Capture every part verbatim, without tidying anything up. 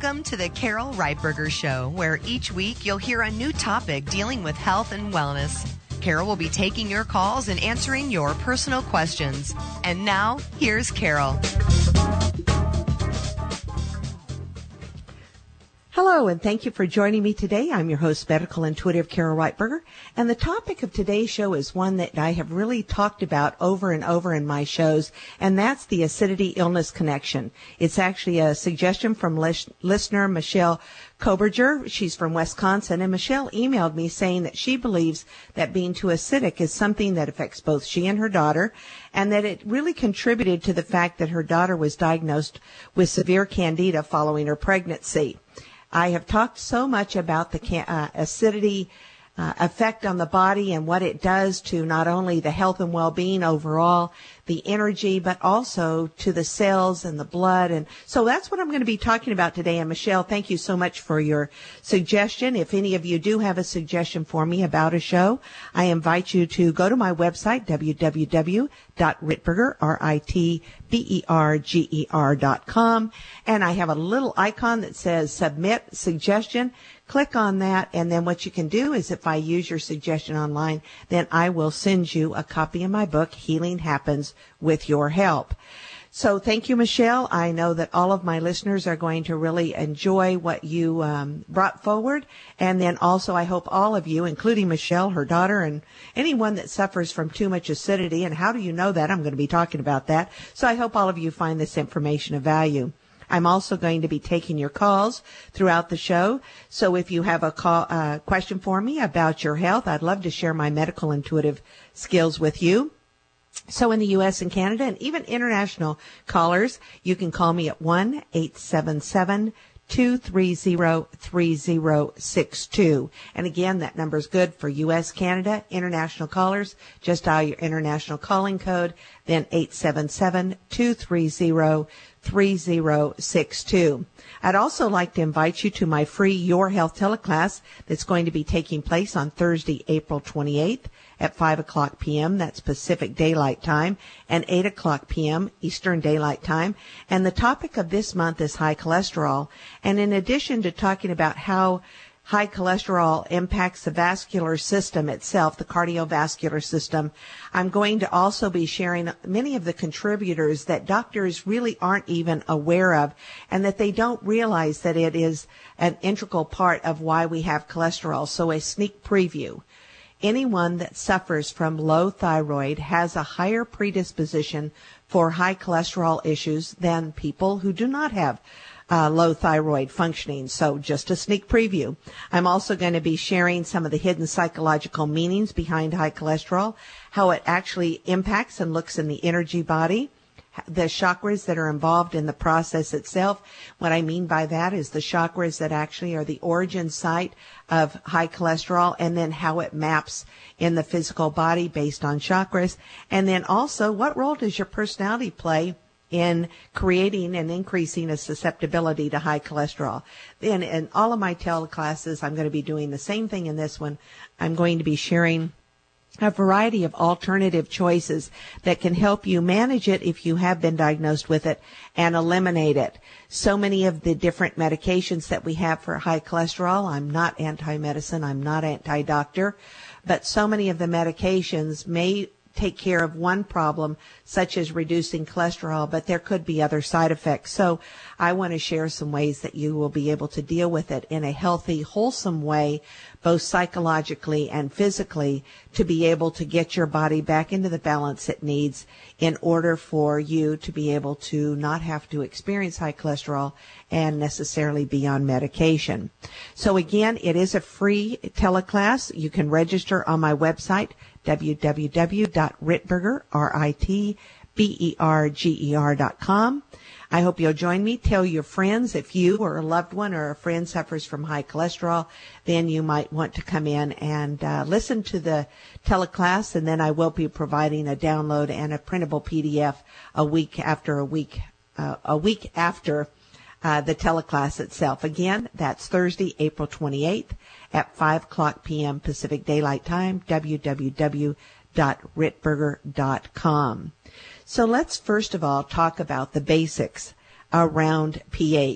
Welcome to the Carol Reitberger Show, where each week you'll hear a new topic dealing with health and wellness. Carol will be taking your calls and answering your personal questions. And now, here's Carol. Hello, and thank you for joining me today. I'm your host, Medical Intuitive Carol Reitberger, and the topic of today's show is one that I have really talked about over and over in my shows, and that's the acidity-illness connection. It's actually a suggestion from lis- listener Michelle Koberger. She's from Wisconsin, and Michelle emailed me saying that she believes that being too acidic is something that affects both she and her daughter, and that it really contributed to the fact that her daughter was diagnosed with severe candida following her pregnancy. I have talked so much about the can- uh, acidity uh, effect on the body and what it does to not only the health and well-being overall, the energy, but also to the cells and the blood. And so that's what I'm going to be talking about today. And Michelle, thank you so much for your suggestion. If any of you do have a suggestion for me about a show, I invite you to go to my website, w w w dot ritberger, R I T B E R G E R dot com. And I have a little icon that says submit suggestion. Click on that, and then what you can do is if I use your suggestion online, then I will send you a copy of my book, Healing Happens with Your Help. So thank you, Michelle. I know that all of my listeners are going to really enjoy what you um, brought forward. And then also I hope all of you, including Michelle, her daughter, and anyone that suffers from too much acidity, and how do you know that? I'm going to be talking about that. So I hope all of you find this information of value. I'm also going to be taking your calls throughout the show. So if you have a call, uh, question for me about your health, I'd love to share my medical intuitive skills with you. So in the U S and Canada and even international callers, you can call me at one eight seven seven, two three zero, three zero six two. And again, that number is good for U S, Canada, international callers. Just dial your international calling code, then eight seven seven, two three zero, three zero six two. I'd also like to invite you to my free Your Health teleclass that's going to be taking place on Thursday, April twenty-eighth at five o'clock p.m. That's Pacific Daylight Time, and eight o'clock p.m. Eastern Daylight Time. And the topic of this month is high cholesterol. And in addition to talking about how high cholesterol impacts the vascular system itself, the cardiovascular system, I'm going to also be sharing many of the contributors that doctors really aren't even aware of, and that they don't realize that it is an integral part of why we have cholesterol. So a sneak preview. Anyone that suffers from low thyroid has a higher predisposition for high cholesterol issues than people who do not have Uh, low thyroid functioning. So just a sneak preview. I'm also going to be sharing some of the hidden psychological meanings behind high cholesterol, how it actually impacts and looks in the energy body, the chakras that are involved in the process itself. What I mean by that is the chakras that actually are the origin site of high cholesterol, and then how it maps in the physical body based on chakras. And then also, what role does your personality play in creating and increasing a susceptibility to high cholesterol? Then in all of my teleclasses, I'm going to be doing the same thing in this one. I'm going to be sharing a variety of alternative choices that can help you manage it if you have been diagnosed with it, and eliminate it. So many of the different medications that we have for high cholesterol, I'm not anti-medicine, I'm not anti-doctor, but so many of the medications may take care of one problem, such as reducing cholesterol, but there could be other side effects. So I want to share some ways that you will be able to deal with it in a healthy, wholesome way, both psychologically and physically, to be able to get your body back into the balance it needs in order for you to be able to not have to experience high cholesterol and necessarily be on medication. So again, it is a free teleclass. You can register on my website, w w w dot ritberger, R I T B E R G E R dot com. I hope you'll join me. Tell your friends. If you or a loved one or a friend suffers from high cholesterol, then you might want to come in and uh, listen to the teleclass, and then I will be providing a download and a printable P D F a week after a week, uh, a week after uh, the teleclass itself. Again, that's Thursday, April twenty-eighth at five o'clock p.m. Pacific Daylight Time, w w w dot ritberger dot com. So let's first of all talk about the basics around pH.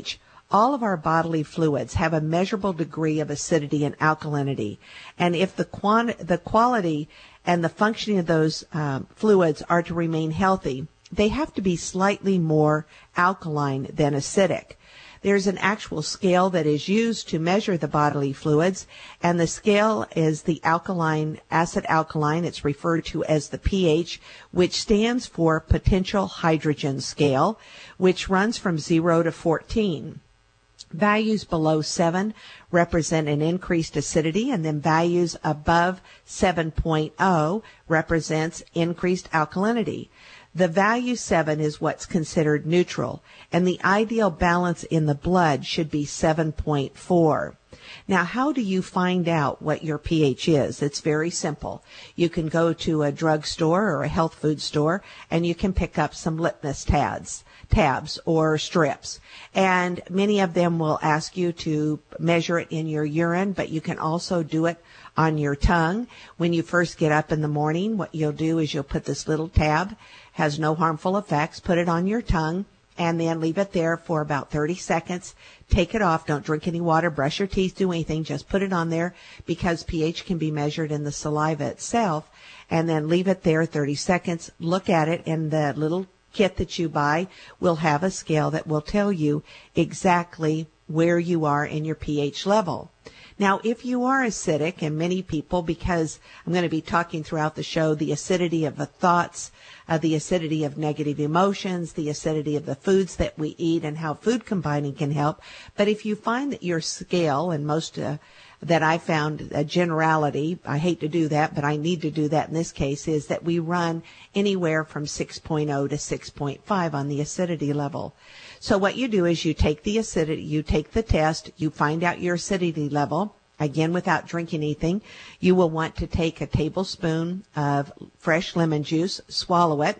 all of our bodily fluids have a measurable degree of acidity and alkalinity. And if the quant- the quality and the functioning of those um, fluids are to remain healthy, they have to be slightly more alkaline than acidic. There's an actual scale that is used to measure the bodily fluids, and the scale is the alkaline, acid alkaline. It's referred to as the pH, which stands for potential hydrogen scale, which runs from zero to fourteen. Values below seven represent an increased acidity, and then values above seven point zero represents increased alkalinity. The value seven is what's considered neutral, and the ideal balance in the blood should be seven point four. Now, how do you find out what your pH is? It's very simple. You can go to a drugstore or a health food store, and you can pick up some litmus tabs, tabs or strips. And many of them will ask you to measure it in your urine, but you can also do it on your tongue. When you first get up in the morning, what you'll do is you'll put this little tab, has no harmful effects, put it on your tongue, and then leave it there for about thirty seconds. Take it off. Don't drink any water, brush your teeth, do anything. Just put it on there because pH can be measured in the saliva itself. And then leave it there thirty seconds. Look at it, and the little kit that you buy will have a scale that will tell you exactly where you are in your pH level. Now, if you are acidic, and many people, because I'm going to be talking throughout the show, the acidity of the thoughts, uh, the acidity of negative emotions, the acidity of the foods that we eat, and how food combining can help. But if you find that your scale, and most uh, that I found a generality, I hate to do that, but I need to do that in this case, is that we run anywhere from six point zero to six point five on the acidity level. So what you do is you take the acidity, you take the test, you find out your acidity level. Again, without drinking anything, you will want to take a tablespoon of fresh lemon juice, swallow it,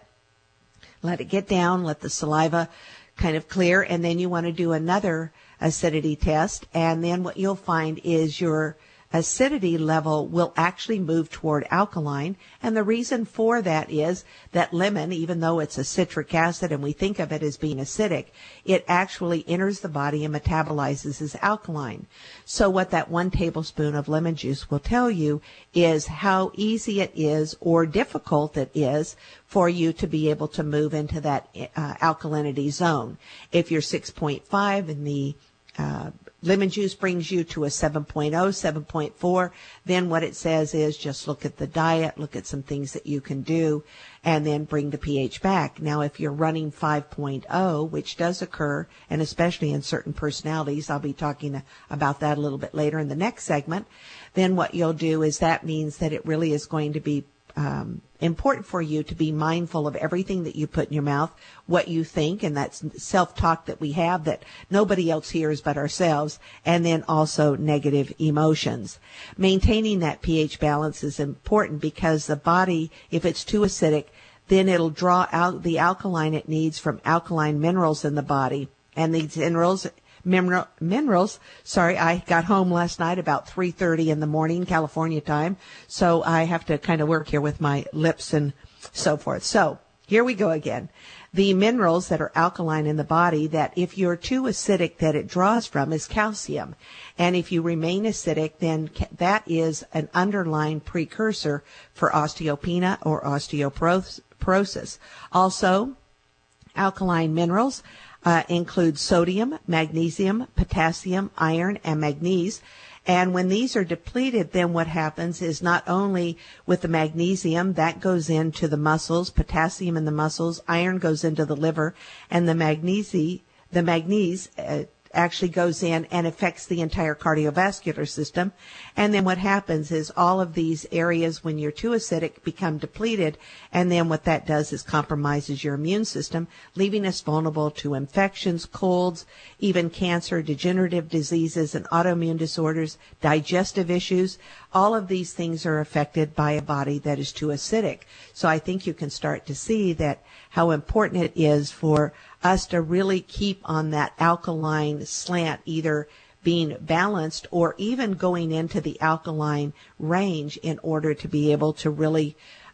let it get down, let the saliva kind of clear, and then you want to do another acidity test, and then what you'll find is your acidity level will actually move toward alkaline. And the reason for that is that lemon, even though it's a citric acid and we think of it as being acidic, it actually enters the body and metabolizes as alkaline. So what that one tablespoon of lemon juice will tell you is how easy it is or difficult it is for you to be able to move into that uh, alkalinity zone. If you're six point five and the uh, lemon juice brings you to a seven point zero, seven point four, then what it says is just look at the diet, look at some things that you can do, and then bring the pH back. Now, if you're running five point zero, which does occur, and especially in certain personalities, I'll be talking about that a little bit later in the next segment, then what you'll do is that means that it really is going to be Um, important for you to be mindful of everything that you put in your mouth, what you think, and that's self-talk that we have that nobody else hears but ourselves, and then also negative emotions. Maintaining that pH balance is important because the body, if it's too acidic, then it'll draw out the alkaline it needs from alkaline minerals in the body, and these minerals Mineral, minerals, sorry, I got home last night about three thirty in the morning, California time, so I have to kind of work here with my lips and so forth. So here we go again. The minerals that are alkaline in the body, that if you're too acidic that it draws from, is calcium. And if you remain acidic, then that is an underlying precursor for osteopenia or osteoporosis. Also, alkaline minerals Uh, include sodium, magnesium, potassium, iron, and manganese. And when these are depleted, then what happens is not only with the magnesium, that goes into the muscles, potassium in the muscles, iron goes into the liver, and the magnesium, the magnesium uh, actually goes in and affects the entire cardiovascular system. And then what happens is all of these areas, when you're too acidic, become depleted. And then what that does is compromises your immune system, leaving us vulnerable to infections, colds, even cancer, degenerative diseases, and autoimmune disorders, digestive issues. All of these things are affected by a body that is too acidic. So I think you can start to see that how important it is for us to really keep on that alkaline slant, either being balanced or even going into the alkaline range in order to be able to really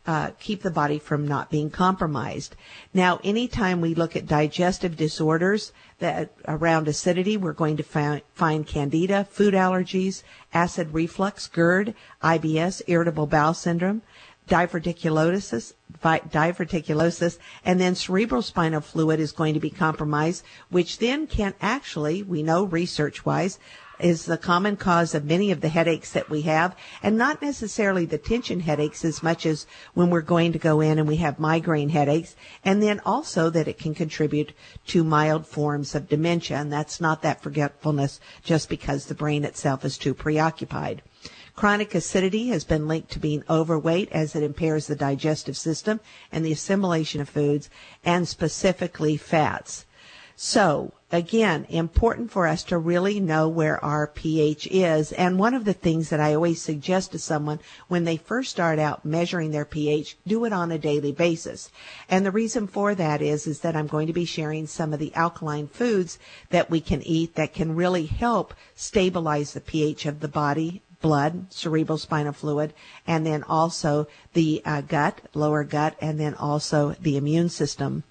uh, keep the body from not being compromised. Now, anytime we look at digestive disorders that around acidity, we're going to find, find candida, food allergies, acid reflux, GERD, I B S, irritable bowel syndrome, diverticulosis, diverticulosis, and then cerebral spinal fluid is going to be compromised, which then can actually, we know research-wise, is the common cause of many of the headaches that we have, and not necessarily the tension headaches as much as when we're going to go in and we have migraine headaches, and then also that it can contribute to mild forms of dementia, and that's not that forgetfulness just because the brain itself is too preoccupied. Chronic acidity has been linked to being overweight as it impairs the digestive system and the assimilation of foods, and specifically fats. So, again, important for us to really know where our pH is. And one of the things that I always suggest to someone when they first start out measuring their pH, do it on a daily basis. And the reason for that is, is that I'm going to be sharing some of the alkaline foods that we can eat that can really help stabilize the pH of the body, blood, cerebral spinal fluid, and then also the uh, gut, lower gut, and then also the immune system.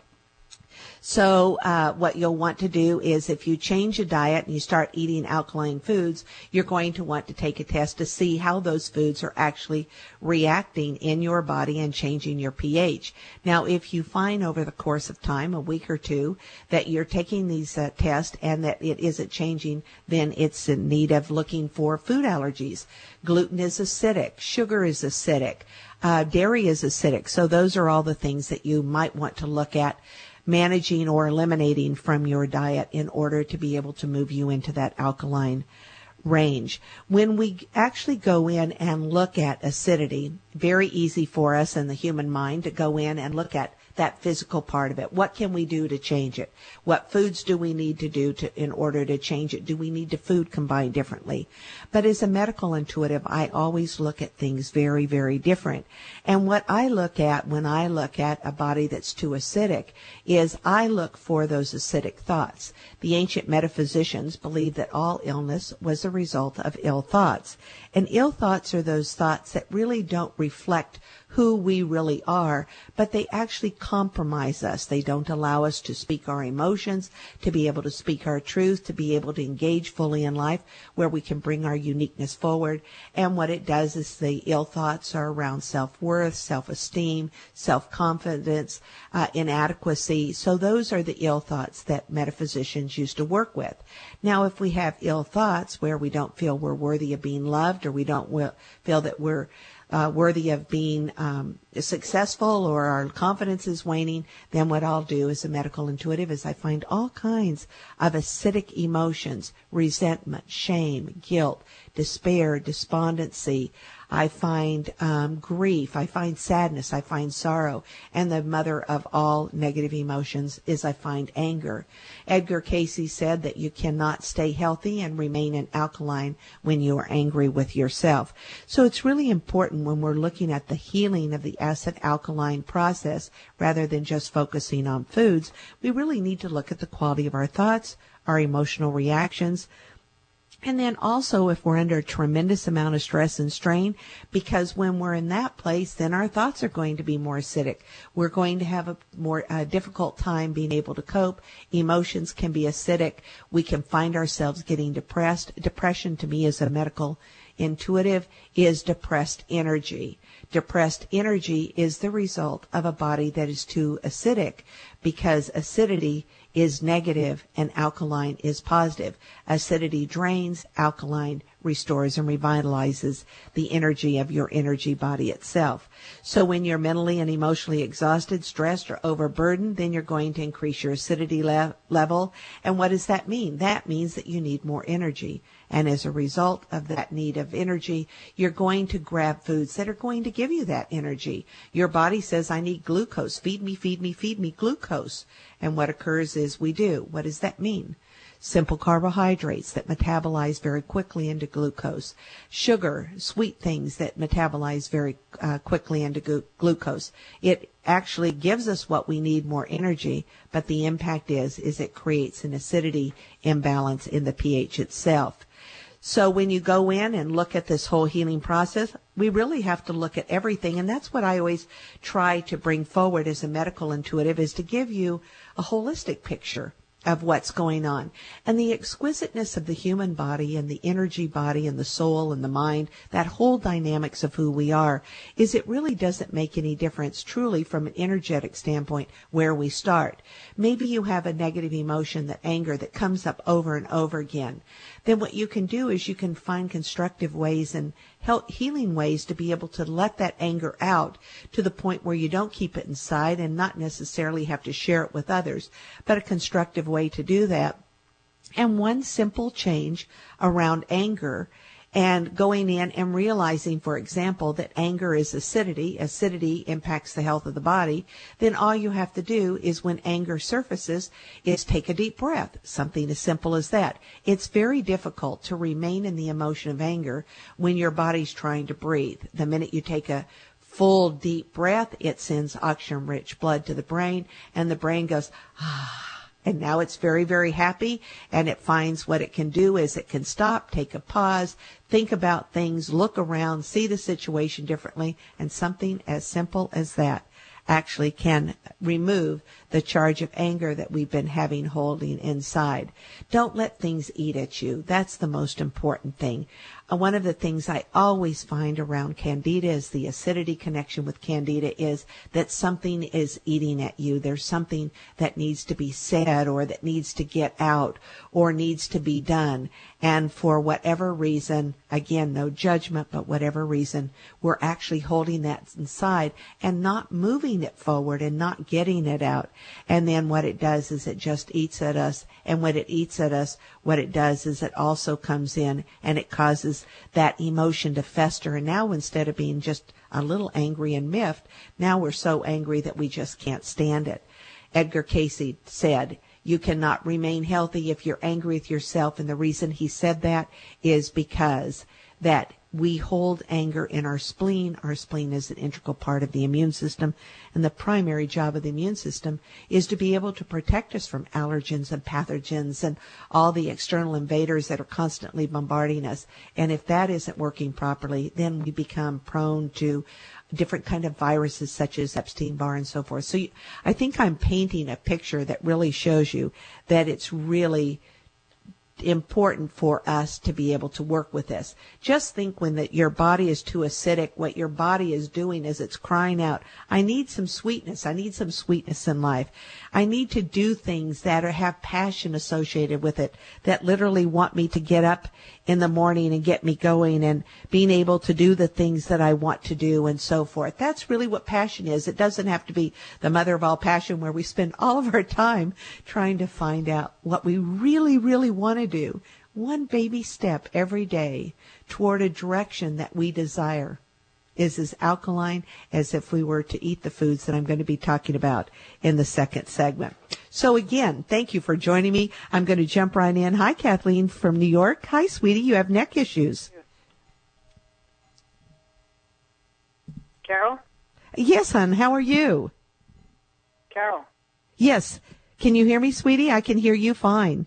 So uh, what you'll want to do is if you change a diet and you start eating alkaline foods, you're going to want to take a test to see how those foods are actually reacting in your body and changing your pH. Now, if you find over the course of time, a week or two, that you're taking these uh, tests and that it isn't changing, then it's in need of looking for food allergies. Gluten is acidic. Sugar is acidic. Uh, dairy is acidic. So those are all the things that you might want to look at managing or eliminating from your diet in order to be able to move you into that alkaline range. When we actually go in and look at acidity, very easy for us in the human mind to go in and look at that physical part of it. What can we do to change it? What foods do we need to do to, in order to change it? Do we need to food combine differently? But as a medical intuitive, I always look at things very, very different. And what I look at when I look at a body that's too acidic is I look for those acidic thoughts. The ancient metaphysicians believed that all illness was a result of ill thoughts. And ill thoughts are those thoughts that really don't reflect who we really are, but they actually compromise us. They don't allow us to speak our emotions, to be able to speak our truth, to be able to engage fully in life where we can bring our uniqueness forward. And what it does is the ill thoughts are around self-worth, self-esteem, self-confidence, uh, inadequacy. So those are the ill thoughts that metaphysicians used to work with. Now, if we have ill thoughts where we don't feel we're worthy of being loved, or we don't feel that we're Uh, worthy of being um, successful, or our confidence is waning, then what I'll do as a medical intuitive is I find all kinds of acidic emotions, resentment, shame, guilt, despair, despondency. I find um, grief, I find sadness, I find sorrow, and the mother of all negative emotions is I find anger. Edgar Cayce said that you cannot stay healthy and remain in alkaline when you are angry with yourself. So it's really important when we're looking at the healing of the acid-alkaline process, rather than just focusing on foods, we really need to look at the quality of our thoughts, our emotional reactions, and then also if we're under a tremendous amount of stress and strain, because when we're in that place, then our thoughts are going to be more acidic. We're going to have a more uh, difficult time being able to cope. Emotions can be acidic. We can find ourselves getting depressed. Depression, to me, as a medical intuitive, is depressed energy. Depressed energy is the result of a body that is too acidic, because acidity is negative and alkaline is positive. Acidity drains, alkaline restores and revitalizes the energy of your energy body itself. So when you're mentally and emotionally exhausted, stressed, or overburdened, then you're going to increase your acidity le- level. And what does that mean? That means that you need more energy. And as a result of that need of energy, you're going to grab foods that are going to give you that energy. Your body says, I need glucose. Feed me, feed me, feed me glucose. And what occurs is we do. What does that mean? Simple carbohydrates that metabolize very quickly into glucose. Sugar, sweet things that metabolize very uh, quickly into gu- glucose. It actually gives us what we need, more energy, but the impact is, is it creates an acidity imbalance in the pH itself. So when you go in and look at this whole healing process, we really have to look at everything. And that's what I always try to bring forward as a medical intuitive, is to give you a holistic picture of what's going on. And the exquisiteness of the human body and the energy body and the soul and the mind, that whole dynamics of who we are, is it really doesn't make any difference truly from an energetic standpoint where we start. Maybe you have a negative emotion, that anger that comes up over and over again. Then what you can do is you can find constructive ways and help, healing ways to be able to let that anger out to the point where you don't keep it inside and not necessarily have to share it with others, but a constructive way to do that. And one simple change around anger and going in and realizing, for example, that anger is acidity, acidity impacts the health of the body, then all you have to do is, when anger surfaces, is take a deep breath, something as simple as that. It's very difficult to remain in the emotion of anger when your body's trying to breathe. The minute you take a full deep breath, it sends oxygen-rich blood to the brain, and the brain goes, ah. And now it's very, very happy, and it finds what it can do is it can stop, take a pause, think about things, look around, see the situation differently, and something as simple as that actually can remove the charge of anger that we've been having holding inside. Don't let things eat at you. That's the most important thing. Uh, one of the things I always find around Candida is the acidity connection with Candida is that something is eating at you. There's something that needs to be said or that needs to get out or needs to be done. And for whatever reason, again, no judgment, but whatever reason, we're actually holding that inside and not moving it forward and not getting it out. And then what it does is it just eats at us. And when it eats at us, what it does is it also comes in and it causes that emotion to fester. And now, instead of being just a little angry and miffed, now we're so angry that we just can't stand it. Edgar Cayce said, you cannot remain healthy if you're angry with yourself. And the reason he said that is because that we hold anger in our spleen. Our spleen is an integral part of the immune system. And the primary job of the immune system is to be able to protect us from allergens and pathogens and all the external invaders that are constantly bombarding us. And if that isn't working properly, then we become prone to different kind of viruses such as Epstein-Barr and so forth. So you, I think I'm painting a picture that really shows you that it's really important for us to be able to work with this. Just think when that your body is too acidic, what your body is doing is it's crying out, I need some sweetness. I need some sweetness in life. I need to do things that are, have passion associated with it, that literally want me to get up in the morning and get me going and being able to do the things that I want to do and so forth. That's really what passion is. It doesn't have to be the mother of all passion where we spend all of our time trying to find out what we really, really want to do. One baby step every day toward a direction that we desire is as alkaline as if we were to eat the foods that I'm going to be talking about in the second segment. So again, thank you for joining me. I'm going to jump right in. Hi, Kathleen from New York. Hi, sweetie. You have neck issues. Carol? Yes, hon. How are you? Carol? Yes. Can you hear me, sweetie? I can hear you fine.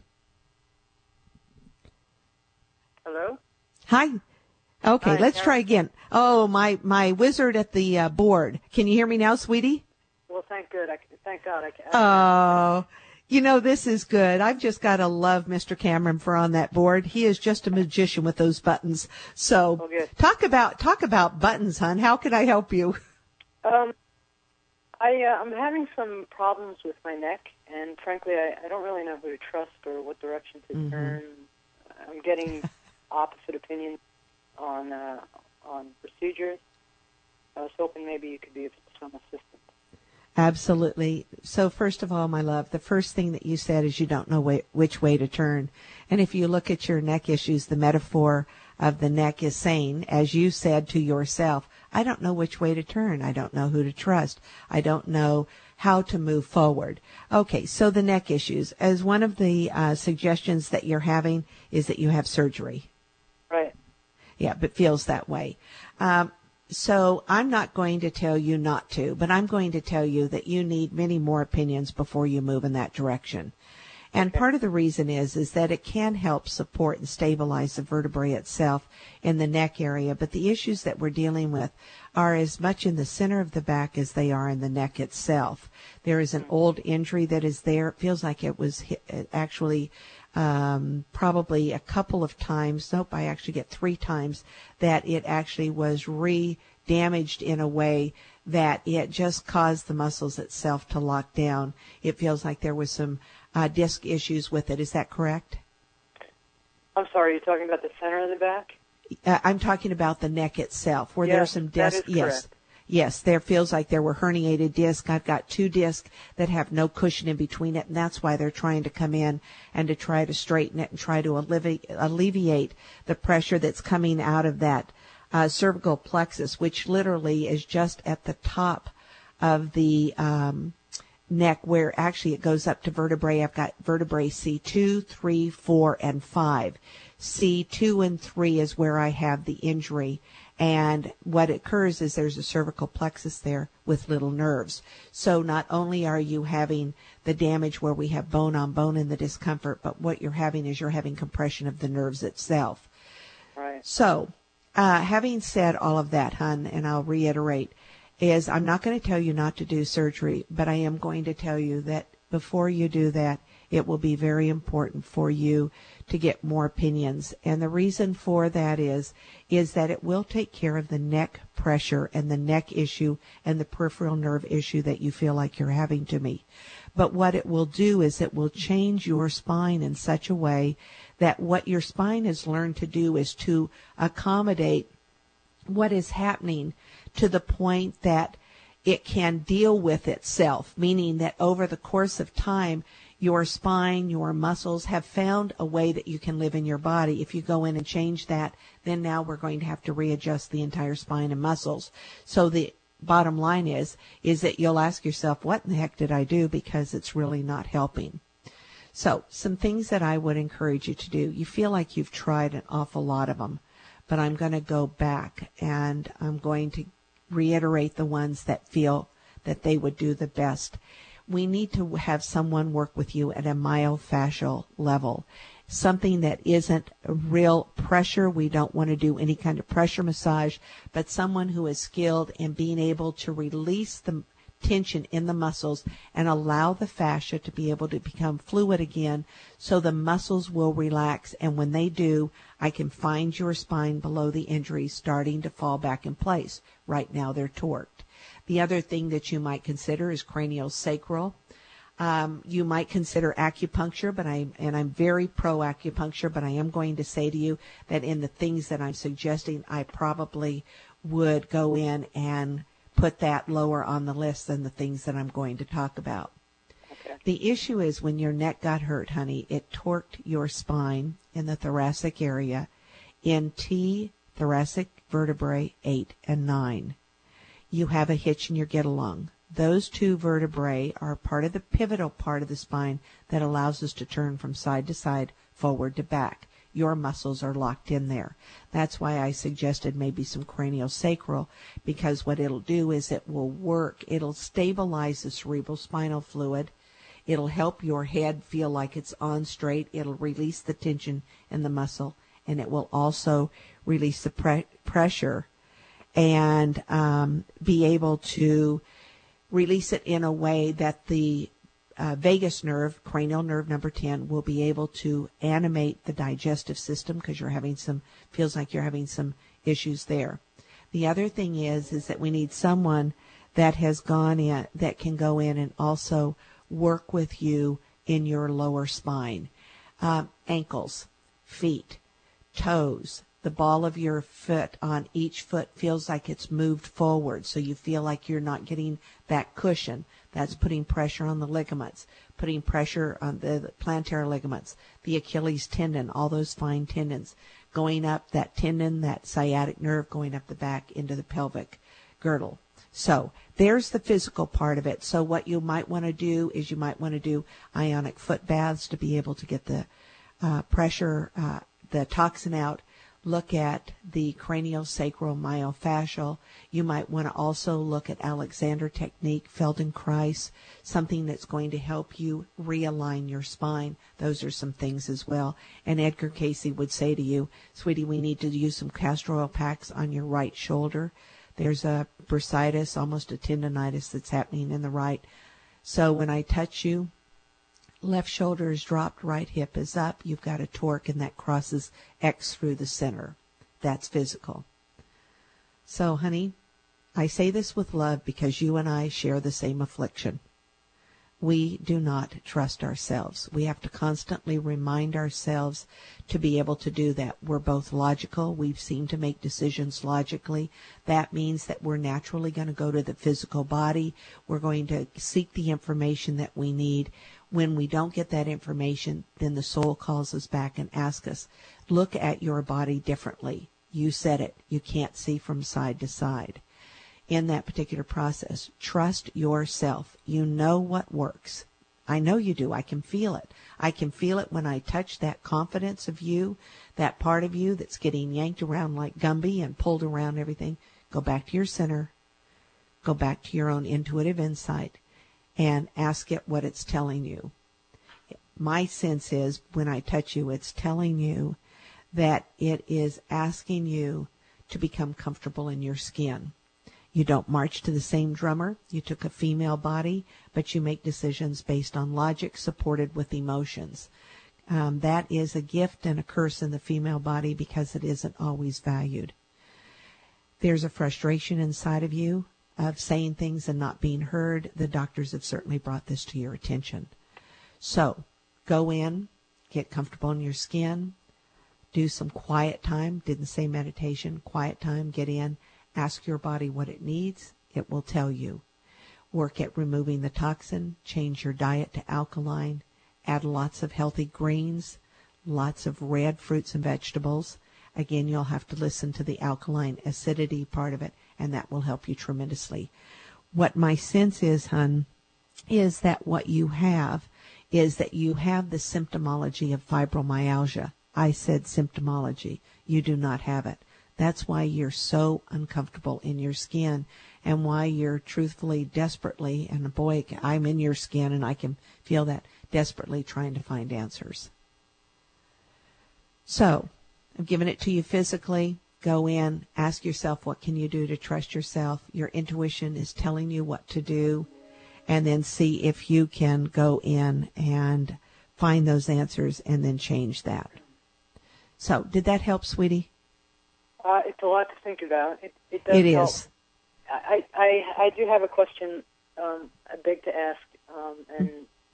Hello? Hi. Okay, Hi, let's Carol. try again. Oh, my, my wizard at the uh, board. Can you hear me now, sweetie? Well, thank good. I, thank God. I can. Oh, you know, this is good. I've just got to love Mister Cameron for on that board. He is just a magician with those buttons. So Oh, good. talk about talk about buttons, hon. How can I help you? Um, I uh, I'm having some problems with my neck, and frankly, I, I don't really know who to trust or what direction to Mhm. turn. I'm getting opposite opinions on uh, on procedures. I was hoping maybe you could be of some assistance. Absolutely. So first of all, my love, the first thing that you said is you don't know way, which way to turn. And if you look at your neck issues, the metaphor of the neck is saying, as you said to yourself, I don't know which way to turn. I don't know who to trust. I don't know how to move forward. Okay, so the neck issues. As one of the uh, suggestions that you're having is that you have surgery. Right. Yeah, but feels that way. Um, So I'm not going to tell you not to, but I'm going to tell you that you need many more opinions before you move in that direction. And Okay. part of the reason is, is that it can help support and stabilize the vertebrae itself in the neck area. But the issues that we're dealing with are as much in the center of the back as they are in the neck itself. There is an old injury that is there. It feels like it was hit, actually um, probably a couple of times. Nope, I actually get three times that it actually was re-damaged in a way that it just caused the muscles itself to lock down. It feels like there was some uh, disc issues with it. Is that correct? I'm sorry, you're talking about the center of the back? Uh, I'm talking about the neck itself, where Yes, there's some that disc. is Yes, correct. yes, there feels like there were herniated discs. I've got two discs that have no cushion in between it, and that's why they're trying to come in and to try to straighten it and try to alleviate, alleviate the pressure that's coming out of that uh, cervical plexus, which literally is just at the top of the um, neck, where actually it goes up to vertebrae. I've got vertebrae C two, three, four, and five. C two and three is where I have the injury. And what occurs is there's a cervical plexus there with little nerves. So not only are you having the damage where we have bone on bone in the discomfort, but what you're having is you're having compression of the nerves itself. Right. So uh, having said all of that, hon, and I'll reiterate, is I'm not going to tell you not to do surgery, but I am going to tell you that before you do that, it will be very important for you to get more opinions. And the reason for that is, is that it will take care of the neck pressure and the neck issue and the peripheral nerve issue that you feel like you're having to me. But what it will do is it will change your spine in such a way that what your spine has learned to do is to accommodate what is happening to the point that it can deal with itself, meaning that over the course of time, your spine, your muscles have found a way that you can live in your body. If you go in and change that, then now we're going to have to readjust the entire spine and muscles. So the bottom line is, is that you'll ask yourself, what in the heck did I do? Because it's really not helping. So some things that I would encourage you to do. You feel like you've tried an awful lot of them, but I'm going to go back and I'm going to reiterate the ones that feel that they would do the best. We need to have someone work with you at a myofascial level, something that isn't real pressure. We don't want to do any kind of pressure massage, but someone who is skilled in being able to release the tension in the muscles and allow the fascia to be able to become fluid again so the muscles will relax. And when they do, I can find your spine below the injury starting to fall back in place. Right now they're torqued. The other thing that you might consider is craniosacral. Um, you might consider acupuncture, but I and I'm very pro acupuncture, but I am going to say to you that in the things that I'm suggesting, I probably would go in and put that lower on the list than the things that I'm going to talk about. Okay. The issue is when your neck got hurt, honey, it torqued your spine in the thoracic area in T, thoracic vertebrae eight and nine. You have a hitch in your get along. Those two vertebrae are part of the pivotal part of the spine that allows us to turn from side to side, forward to back. Your muscles are locked in there. That's why I suggested maybe some craniosacral, because what it'll do is it will work. It'll stabilize the cerebral spinal fluid. It'll help your head feel like it's on straight. It'll release the tension in the muscle, and it will also release the pre- pressure and um, be able to release it in a way that the uh, vagus nerve, cranial nerve number ten, will be able to animate the digestive system, because you're having some, feels like you're having some issues there. The other thing is, is that we need someone that has gone in, that can go in and also work with you in your lower spine. Um, ankles, feet, toes. The ball of your foot on each foot feels like it's moved forward, so you feel like you're not getting that cushion. That's putting pressure on the ligaments, putting pressure on the, the plantar ligaments, the Achilles tendon, all those fine tendons, going up that tendon, that sciatic nerve, going up the back into the pelvic girdle. So there's the physical part of it. So what you might want to do is you might want to do ionic foot baths to be able to get the uh, pressure, uh, the toxin out. look at the craniosacral myofascial. You might want to also look at Alexander technique, Feldenkrais, something that's going to help you realign your spine. Those are some things as well. And Edgar Casey would say to you, sweetie, we need to use some castor oil packs on your right shoulder. There's a bursitis, almost a tendonitis that's happening in the right. So when I touch you, left shoulder is dropped, right hip is up. You've got a torque, and that crosses X through the center. That's physical. So, honey, I say this with love because you and I share the same affliction. We do not trust ourselves. We have to constantly remind ourselves to be able to do that. We're both logical. We seem to make decisions logically. That means that we're naturally going to go to the physical body. We're going to seek the information that we need. When we don't get that information, then the soul calls us back and asks us, look at your body differently. You said it. You can't see from side to side. In that particular process, trust yourself. You know what works. I know you do. I can feel it. I can feel it when I touch that confidence of you, that part of you that's getting yanked around like Gumby and pulled around everything. Go back to your center. Go back to your own intuitive insight and ask it what it's telling you. My sense is when I touch you, it's telling you that it is asking you to become comfortable in your skin. You don't march to the same drummer. You took a female body, but you make decisions based on logic supported with emotions. Um, that is a gift and a curse in the female body because it isn't always valued. There's a frustration inside of you of saying things and not being heard. The doctors have certainly brought this to your attention. So go in, get comfortable in your skin, do some quiet time. Didn't say meditation, quiet time, get in. Ask your body what it needs. It will tell you. Work at removing the toxin. Change your diet to alkaline. Add lots of healthy greens, lots of red fruits and vegetables. Again, you'll have to listen to the alkaline acidity part of it, and that will help you tremendously. What my sense is, hon, is that what you have is that you have the symptomology of fibromyalgia. I said symptomology. You do not have it. That's why you're so uncomfortable in your skin and why you're truthfully, desperately, and boy, I'm in your skin and I can feel that, desperately trying to find answers. So, I've given it to you physically. Go in, ask yourself what can you do to trust yourself. Your intuition is telling you what to do, and then see if you can go in and find those answers and then change that. So, did that help, sweetie? Uh, it's a lot to think about. It, it does It help. is. I, I, I do have a question um, I beg to ask, um, and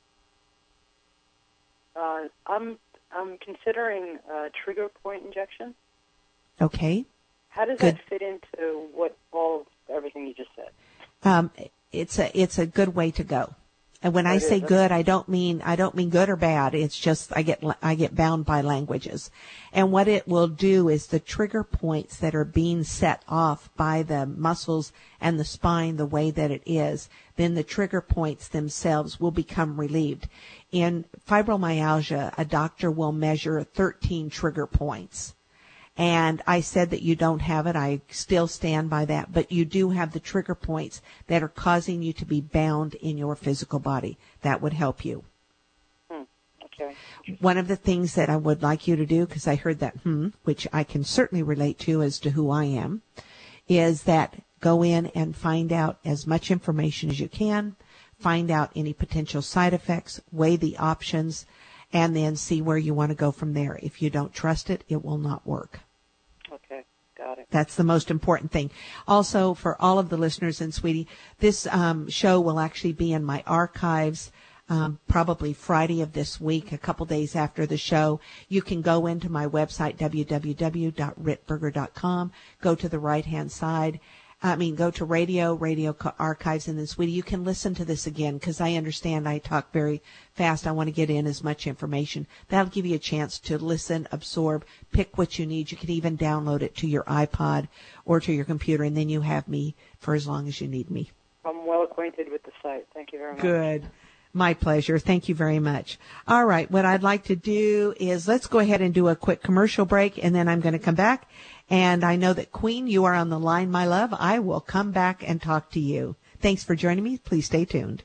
uh, I'm I'm considering a trigger point injection. Okay. How does Good. that fit into what all everything you just said? Um, it's a it's a good way to go. And when I It say is. good, I don't mean I don't mean good or bad. It's just I get I get bound by languages. And what it will do is the trigger points that are being set off by the muscles and the spine the way that it is, then the trigger points themselves will become relieved. In fibromyalgia, a doctor will measure thirteen trigger points. And I said that you don't have it. I still stand by that. But you do have the trigger points that are causing you to be bound in your physical body. That would help you. Hmm. Okay. One of the things that I would like you to do, because I heard that hmm, which I can certainly relate to as to who I am, is that go in and find out as much information as you can, find out any potential side effects, weigh the options, and then see where you want to go from there. If you don't trust it, it will not work. Okay, got it. That's the most important thing. Also, for all of the listeners, and sweetie, this um, show will actually be in my archives um, probably Friday of this week, a couple days after the show. You can go into my website, w w w dot ritberger dot com, go to the right-hand side. I mean, go to radio, radio archives, and then, sweetie, you can listen to this again because I understand I talk very fast. I want to get in as much information. That'll give you a chance to listen, absorb, pick what you need. You can even download it to your iPod or to your computer, and then you have me for as long as you need me. I'm well acquainted with the site. Thank you very much. Good. My pleasure. Thank you very much. All right. What I'd like to do is let's go ahead and do a quick commercial break, and then I'm going to come back. And I know that, Queen, you are on the line, my love. I will come back and talk to you. Thanks for joining me. Please stay tuned.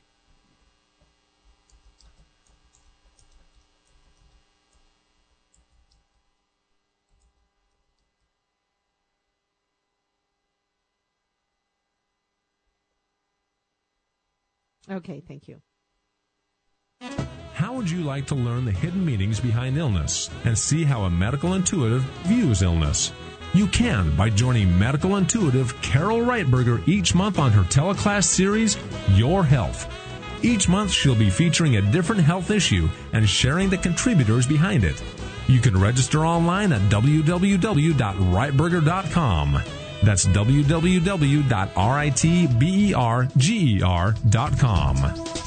Okay, thank you. How would you like to learn the hidden meanings behind illness and see how a medical intuitive views illness? You can by joining medical intuitive Carol Reitberger each month on her teleclass series, Your Health. Each month she'll be featuring a different health issue and sharing the contributors behind it. You can register online at w w w dot reitberger dot com. That's w w w dot reitberger dot com.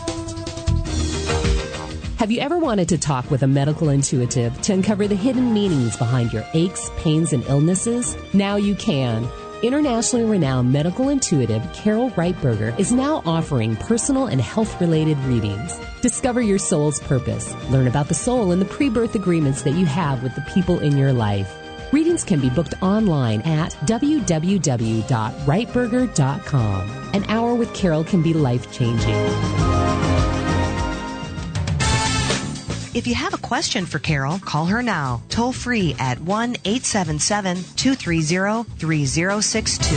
Have you ever wanted to talk with a medical intuitive to uncover the hidden meanings behind your aches, pains, and illnesses? Now you can. Internationally renowned medical intuitive Carol Reitberger is now offering personal and health-related readings. Discover your soul's purpose. Learn about the soul and the pre-birth agreements that you have with the people in your life. Readings can be booked online at w w w dot reitberger dot com. An hour with Carol can be life-changing. If you have a question for Carol, call her now, toll free at one eight seven seven, two three zero, three zero six two.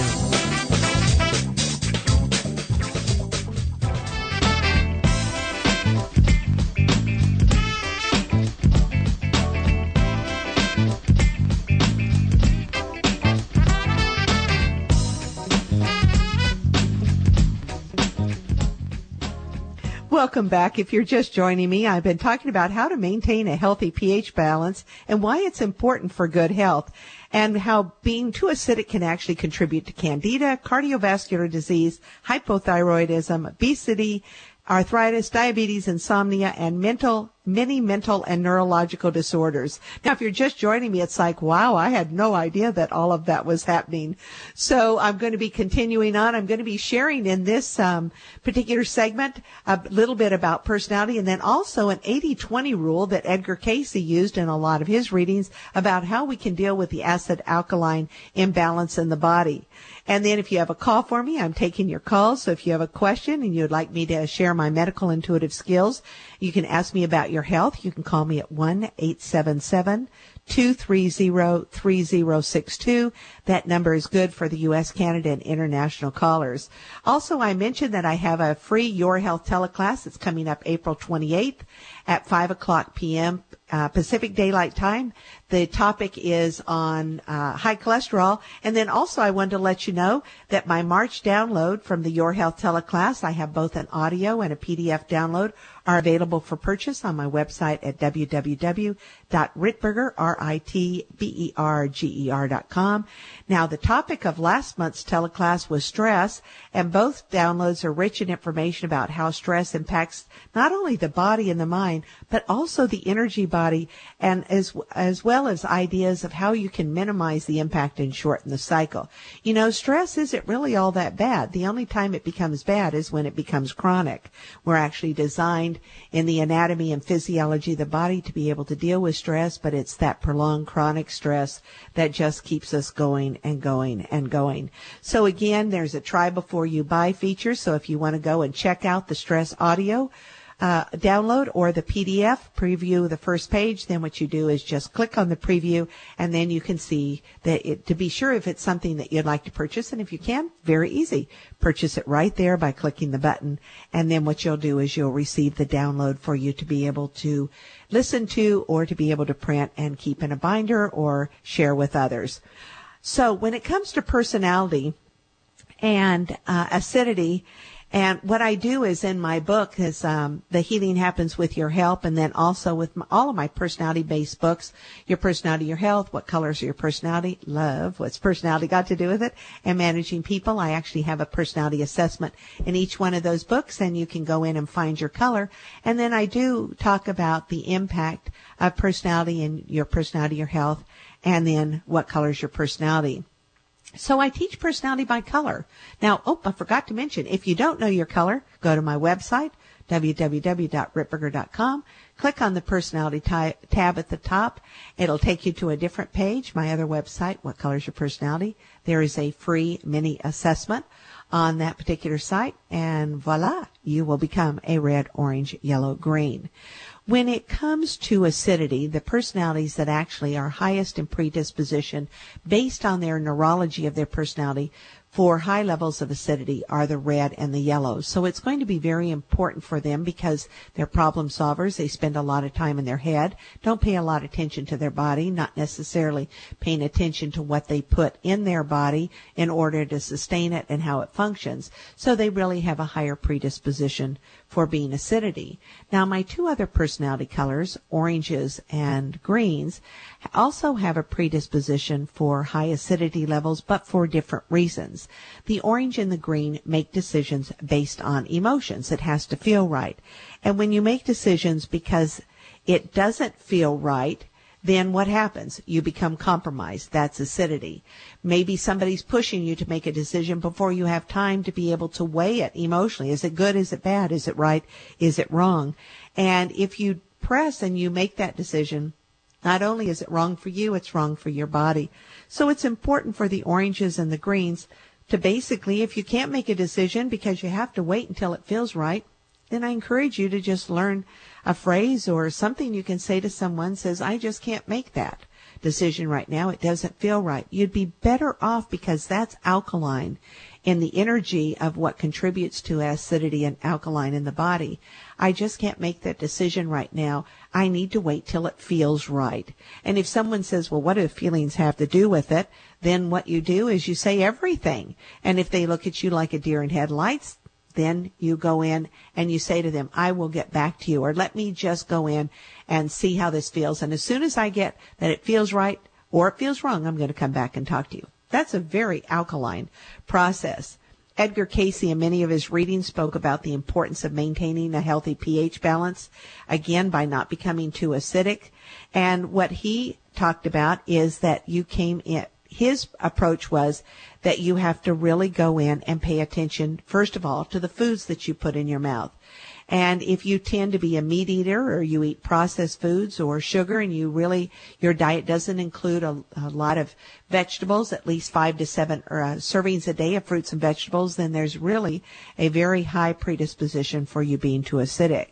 Welcome back. If you're just joining me, I've been talking about how to maintain a healthy pH balance and why it's important for good health, and how being too acidic can actually contribute to candida, cardiovascular disease, hypothyroidism, obesity, arthritis, diabetes, insomnia, and mental, many mental and neurological disorders. Now, if you're just joining me, it's like, wow, I had no idea that all of that was happening. So I'm going to be continuing on. I'm going to be sharing in this um, particular segment a little bit about personality, and then also an eighty twenty rule that Edgar Cayce used in a lot of his readings about how we can deal with the acid-alkaline imbalance in the body. And then if you have a call for me, I'm taking your calls. So if you have a question and you'd like me to share my medical intuitive skills, you can ask me about your health. You can call me at one eight seven seven, two three zero, three zero six two. That number is good for the U S, Canada, and international callers. Also, I mentioned that I have a free Your Health teleclass. It's coming up April twenty-eighth at five o'clock p.m. Uh, Pacific Daylight Time. The topic is on uh, high cholesterol. And then also I wanted to let you know that my March download from the Your Health teleclass, I have both an audio and a P D F download, are available for purchase on my website at w w w dot reitberger, R I T B E R G E R dot com. Now, the topic of last month's teleclass was stress, and both downloads are rich in information about how stress impacts not only the body and the mind, but also the energy body, and as as well as ideas of how you can minimize the impact and shorten the cycle. You know, stress isn't really all that bad. The only time it becomes bad is when it becomes chronic. We're actually designed in the anatomy and physiology of the body to be able to deal with stress, but it's that prolonged chronic stress that just keeps us going and going and going. So again, there's a try before you buy feature. So if you want to go and check out the stress audio uh, download or the P D F preview, the first page, then what you do is just click on the preview, and then you can see that it, to be sure if it's something that you'd like to purchase. And if you can, very easy. Purchase it right there by clicking the button. And then what you'll do is you'll receive the download for you to be able to listen to or to be able to print and keep in a binder or share with others. So when it comes to personality and uh, acidity, and what I do is in my book is um, The Healing Happens With Your Help, and then also with my, all of my personality-based books, Your Personality, Your Health, What Colors Are Your Personality, Love, What's Personality Got to Do With It, and Managing People. I actually have a personality assessment in each one of those books, and you can go in and find your color. And then I do talk about the impact of personality in Your Personality, Your Health, and then What Colors Your Personality. So I teach personality by color. Now, oh, I forgot to mention, if you don't know your color, go to my website, w w w dot ritberger dot com. Click on the personality ty- tab at the top. It'll take you to a different page, my other website, What Color's Your Personality. There is a free mini assessment on that particular site, and voila, you will become a red, orange, yellow, green. When it comes to acidity, the personalities that actually are highest in predisposition based on their neurology of their personality for high levels of acidity are the red and the yellow. So it's going to be very important for them because they're problem solvers. They spend a lot of time in their head, don't pay a lot of attention to their body, not necessarily paying attention to what they put in their body in order to sustain it and how it functions. So they really have a higher predisposition for being acidity. Now, my two other personality colors, oranges and greens, also have a predisposition for high acidity levels, but for different reasons. The orange and the green make decisions based on emotions. It has to feel right. And when you make decisions because it doesn't feel right, then what happens? You become compromised. That's acidity. Maybe somebody's pushing you to make a decision before you have time to be able to weigh it emotionally. Is it good? Is it bad? Is it right? Is it wrong? And if you press and you make that decision, not only is it wrong for you, it's wrong for your body. So it's important for the oranges and the greens to basically, if you can't make a decision because you have to wait until it feels right, then I encourage you to just learn a phrase or something you can say to someone says, I just can't make that decision right now. It doesn't feel right. You'd be better off because that's alkaline in the energy of what contributes to acidity and alkaline in the body. I just can't make that decision right now. I need to wait till it feels right. And if someone says, well, what do feelings have to do with it? Then what you do is you say everything. And if they look at you like a deer in headlights, then you go in and you say to them, I will get back to you, or let me just go in and see how this feels. And as soon as I get that it feels right or it feels wrong, I'm going to come back and talk to you. That's a very alkaline process. Edgar Cayce, in many of his readings, spoke about the importance of maintaining a healthy pH balance, again, by not becoming too acidic. And what he talked about is that you came in, his approach was that you have to really go in and pay attention, first of all, to the foods that you put in your mouth. And if you tend to be a meat eater or you eat processed foods or sugar and you really, your diet doesn't include a, a lot of vegetables, at least five to seven or, uh, servings a day of fruits and vegetables, then there's really a very high predisposition for you being too acidic.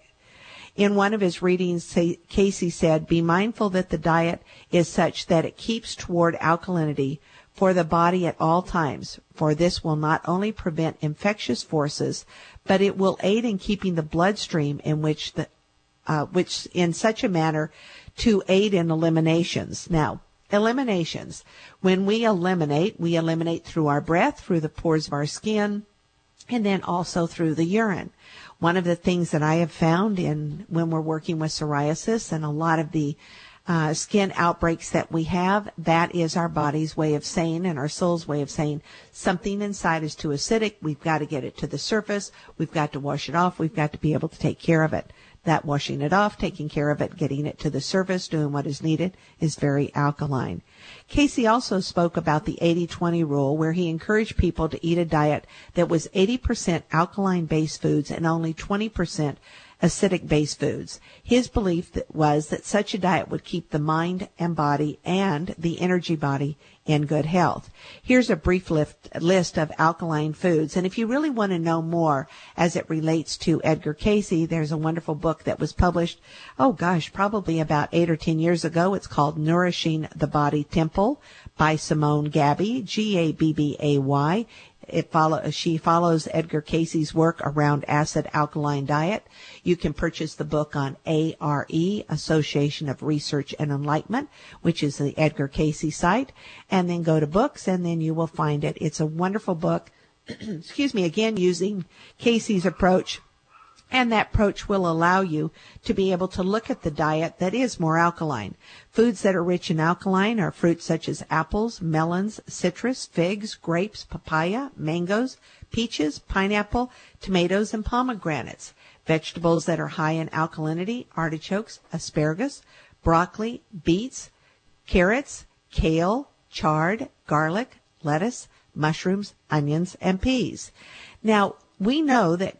In one of his readings, Cayce said, be mindful that the diet is such that it keeps toward alkalinity for the body at all times, for this will not only prevent infectious forces, but it will aid in keeping the bloodstream in which the, uh, which in such a manner to aid in eliminations. Now, eliminations. When we eliminate, we eliminate through our breath, through the pores of our skin, and then also through the urine. One of the things that I have found in when we're working with psoriasis and a lot of the uh, skin outbreaks that we have, that is our body's way of saying and our soul's way of saying something inside is too acidic. We've got to get it to the surface. We've got to wash it off. We've got to be able to take care of it. That washing it off, taking care of it, getting it to the surface, doing what is needed is very alkaline. Cayce also spoke about the eighty twenty rule, where he encouraged people to eat a diet that was eighty percent alkaline-based foods and only twenty percent acidic-based foods. His belief that was that such a diet would keep the mind and body and the energy body in good health. Here's a brief lift, list of alkaline foods. And if you really want to know more as it relates to Edgar Cayce, there's a wonderful book that was published, oh gosh, probably about eight or ten years ago. It's called Nourishing the Body Temple by Simone Gabby, G A B B A Y. It follow, she follows Edgar Cayce's work around acid alkaline diet. You can purchase the book on A R E, Association of Research and Enlightenment, which is the Edgar Cayce site, and then go to books, and then you will find it. It's a wonderful book, excuse me, again, using Cayce's approach. And that approach will allow you to be able to look at the diet that is more alkaline. Foods that are rich in alkaline are fruits such as apples, melons, citrus, figs, grapes, papaya, mangoes, peaches, pineapple, tomatoes, and pomegranates. Vegetables that are high in alkalinity, artichokes, asparagus, broccoli, beets, carrots, kale, chard, garlic, lettuce, mushrooms, onions, and peas. Now, we know that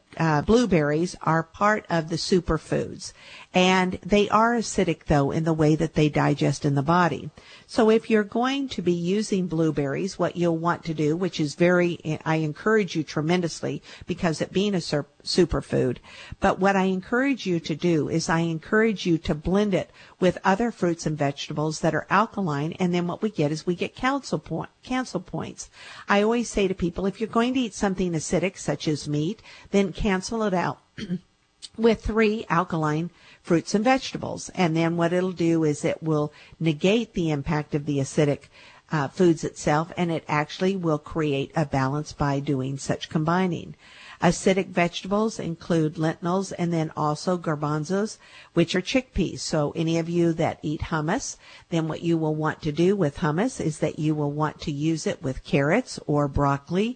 uh, blueberries are part of the superfoods. And they are acidic, though, in the way that they digest in the body. So if you're going to be using blueberries, what you'll want to do, which is very, I encourage you tremendously because it being a sur- superfood, but what I encourage you to do is I encourage you to blend it with other fruits and vegetables that are alkaline, and then what we get is we get cancel point, cancel points. I always say to people, if you're going to eat something acidic, such as meat, then cancel it out with three alkaline fruits and vegetables. And then what it'll do is it will negate the impact of the acidic uh, foods itself, and it actually will create a balance by doing such combining. Acidic vegetables include lentils and then also garbanzos, which are chickpeas. So any of you that eat hummus, then what you will want to do with hummus is that you will want to use it with carrots or broccoli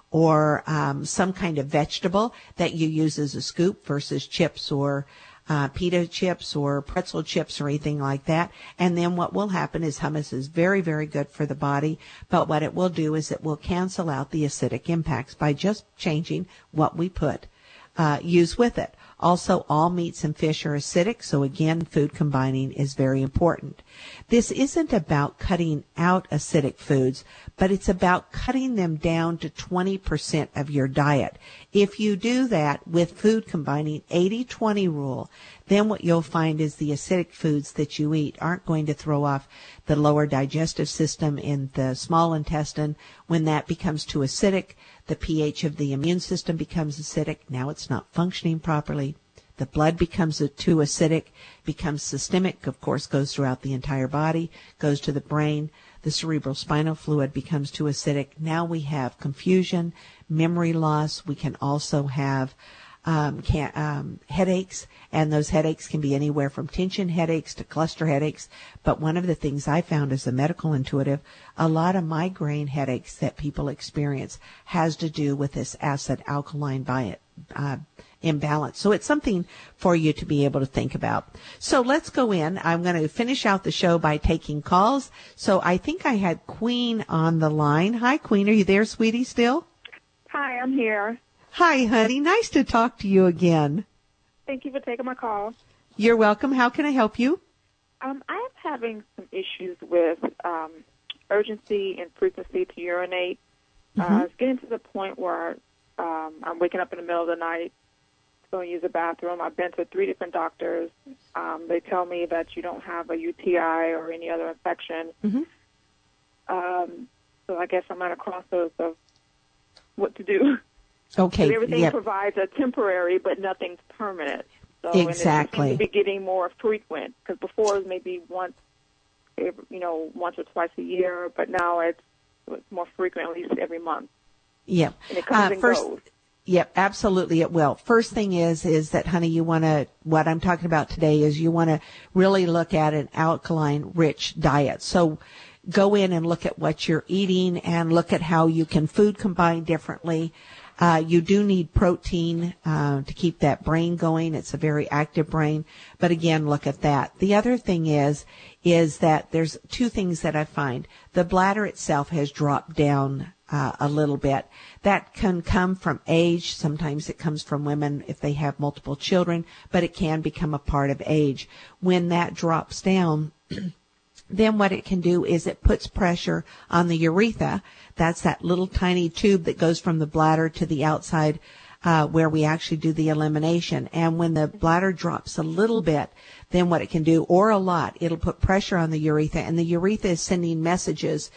or um, some kind of vegetable that you use as a scoop versus chips or uh, pita chips or pretzel chips or anything like that. And then what will happen is hummus is very, very good for the body, but what it will do is it will cancel out the acidic impacts by just changing what we put, uh, use with it. Also, all meats and fish are acidic, so again, food combining is very important. This isn't about cutting out acidic foods, but it's about cutting them down to twenty percent of your diet. If you do that with food combining, eighty twenty rule, then what you'll find is the acidic foods that you eat aren't going to throw off the lower digestive system in the small intestine. When that becomes too acidic, the pH of the immune system becomes acidic. Now it's not functioning properly. The blood becomes too acidic, becomes systemic, of course, goes throughout the entire body, goes to the brain. The cerebral spinal fluid becomes too acidic. Now we have confusion, memory loss. We can also have um, can, um, headaches, and those headaches can be anywhere from tension headaches to cluster headaches. But one of the things I found as a medical intuitive, a lot of migraine headaches that people experience has to do with this acid alkaline diet uh, imbalance. So it's something for you to be able to think about. So let's go in. I'm going to finish out the show by taking calls. So I think I had Queen on the line. Hi, Queen. Are you there, sweetie, still? Hi, I'm here. Hi, honey. Nice to talk to you again. Thank you for taking my call. You're welcome. How can I help you? Um, I'm having some issues with um, urgency and frequency to urinate. Mm-hmm. Uh, it's getting to the point where um, I'm waking up in the middle of the night, going to use the bathroom. I've been to three different doctors. Um, they tell me that you don't have a U T I or any other infection. Mm-hmm. Um, so I guess I'm at a crossroads of what to do. Okay. Everything yep. provides a temporary, but nothing's permanent. So, exactly. And it seems to be getting more frequent, because before it was maybe once, you know, once or twice a year, but now it's, it's more frequent, at least every month. Yep. And it comes uh, and first, goes. Yep, absolutely it will. First thing is, is that, honey, you want to, what I'm talking about today is you want to really look at an alkaline-rich diet. So go in and look at what you're eating and look at how you can food combine differently. Uh, you do need protein uh, to keep that brain going. It's a very active brain. But again, look at that. The other thing is, is that there's two things that I find. The bladder itself has dropped down uh, a little bit. That can come from age. Sometimes it comes from women if they have multiple children, but it can become a part of age. When that drops down, then what it can do is it puts pressure on the urethra. That's that little tiny tube that goes from the bladder to the outside uh, where we actually do the elimination. And when the bladder drops a little bit, then what it can do, or a lot, it'll put pressure on the urethra, and the urethra is sending messages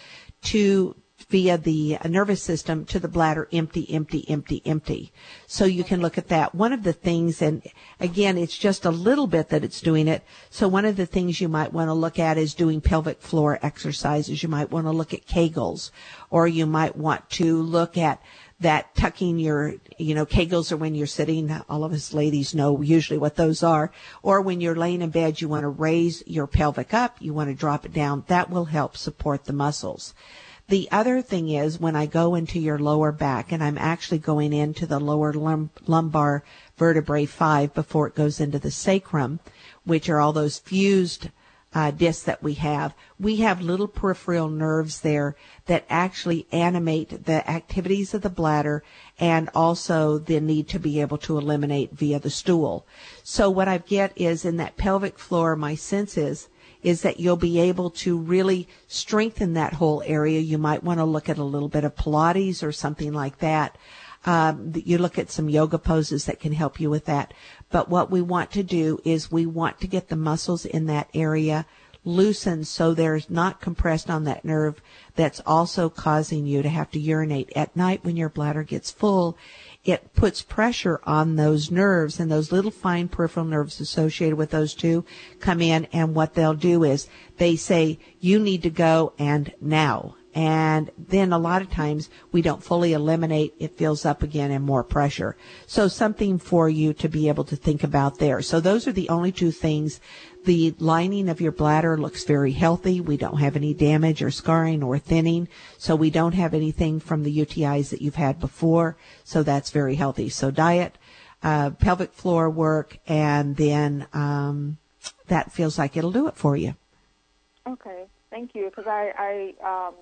to via the nervous system to the bladder, empty, empty, empty, empty. So you can look at that. One of the things, and again, it's just a little bit that it's doing it. So one of the things you might want to look at is doing pelvic floor exercises. You might want to look at Kegels, or you might want to look at that tucking your, you know, Kegels are when you're sitting. All of us ladies know usually what those are. Or when you're laying in bed, you want to raise your pelvic up. You want to drop it down. That will help support the muscles. The other thing is when I go into your lower back, and I'm actually going into the lower lum- lumbar vertebrae five before it goes into the sacrum, which are all those fused uh, disc that we have, we have little peripheral nerves there that actually animate the activities of the bladder and also the need to be able to eliminate via the stool. So what I get is in that pelvic floor, my sense is, is that you'll be able to really strengthen that whole area. You might want to look at a little bit of Pilates or something like that. Um, you look at some yoga poses that can help you with that. But what we want to do is we want to get the muscles in that area loosened so there's not compressed on that nerve that's also causing you to have to urinate. At night when your bladder gets full, it puts pressure on those nerves, and those little fine peripheral nerves associated with those two come in, and what they'll do is they say, you need to go and now. And then a lot of times we don't fully eliminate, it fills up again and more pressure. So something for you to be able to think about there. So those are the only two things. The lining of your bladder looks very healthy. We don't have any damage or scarring or thinning. So we don't have anything from the U T Is that you've had before. So that's very healthy. So diet, uh, pelvic floor work, and then um, that feels like it'll do it for you. Okay. Thank you. Because I... I um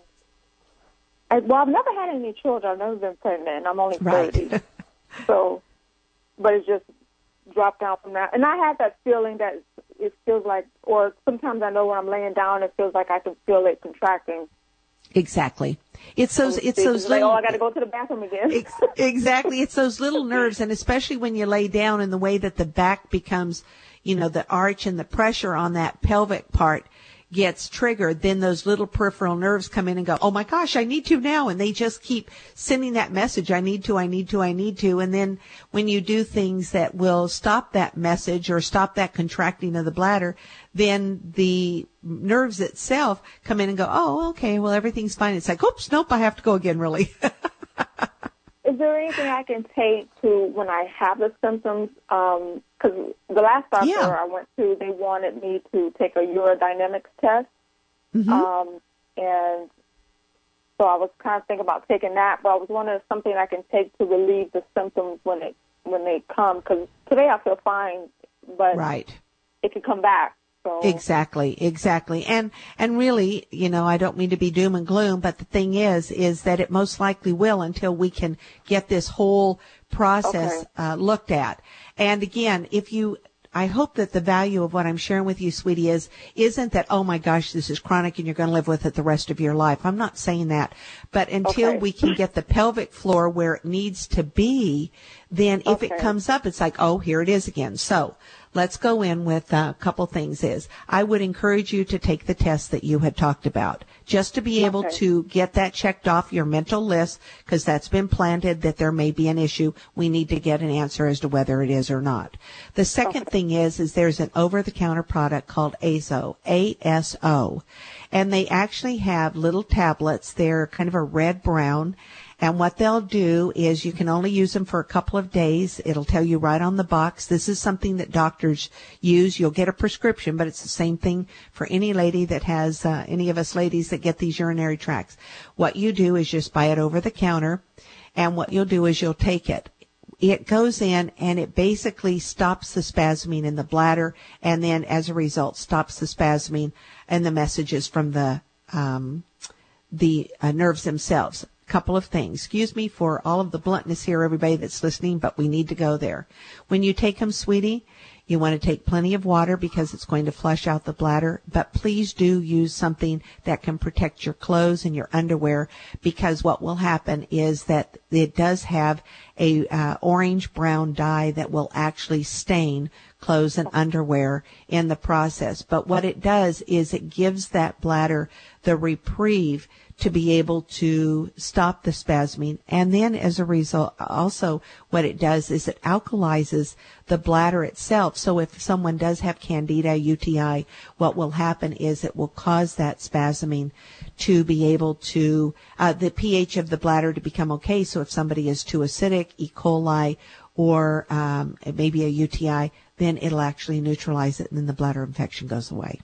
I, well, I've never had any children. I've never been pregnant, and I'm only thirty. Right. So, but it just dropped down from that. And I have that feeling that it feels like, or sometimes I know when I'm laying down, it feels like I can feel it contracting. Exactly. It's those, it's those like, little, oh, I got to go to the bathroom again. ex- exactly. It's those little nerves, and especially when you lay down and the way that the back becomes, you know, the arch and the pressure on that pelvic part gets triggered, then those little peripheral nerves come in and go, oh my gosh, I need to now. And they just keep sending that message, I need to, I need to, I need to. And then when you do things that will stop that message or stop that contracting of the bladder, then the nerves itself come in and go, oh, okay, well, everything's fine. It's like, oops, nope, I have to go again, really. Is there anything I can take to when I have the symptoms? Um, because the last doctor yeah. I went to, they wanted me to take a urodynamics test. Mm-hmm. Um, and so I was kind of thinking about taking that, but I was wondering if something I can take to relieve the symptoms when it when they come. Because today I feel fine, but right. it could come back. So. Exactly, exactly. And, and really, you know, I don't mean to be doom and gloom, but the thing is, is that it most likely will until we can get this whole process okay. uh, looked at. And again, if you, I hope that the value of what I'm sharing with you, sweetie, is, isn't that, oh my gosh, this is chronic and you're going to live with it the rest of your life. I'm not saying that. But until okay. we can get the pelvic floor where it needs to be, then if okay. it comes up, it's like, oh, here it is again. So let's go in with a couple things is I would encourage you to take the test that you had talked about just to be able okay. to get that checked off your mental list, because that's been planted that there may be an issue. We need to get an answer as to whether it is or not. The second okay. thing is, is there's an over-the-counter product called A S O, A S O, and they actually have little tablets. They're kind of a red-brown. And what they'll do is you can only use them for a couple of days. It'll tell you right on the box. This is something that doctors use. You'll get a prescription, but it's the same thing for any lady that has, uh, any of us ladies that get these urinary tracts. What you do is just buy it over the counter, and what you'll do is you'll take it. It goes in and it basically stops the spasming in the bladder, and then as a result stops the spasming and the messages from the, um, the uh, nerves themselves. Couple of things. Excuse me for all of the bluntness here, everybody that's listening, but we need to go there. When you take them, sweetie, you want to take plenty of water because it's going to flush out the bladder, but please do use something that can protect your clothes and your underwear, because what will happen is that it does have a uh, orange-brown dye that will actually stain clothes and underwear in the process. But what it does is it gives that bladder the reprieve to be able to stop the spasming. And then as a result, also what it does is it alkalizes the bladder itself. So if someone does have candida, U T I, what will happen is it will cause that spasming to be able to, uh, the pH of the bladder to become okay. So if somebody is too acidic, E. coli, or um, maybe a U T I, then it'll actually neutralize it and then the bladder infection goes away.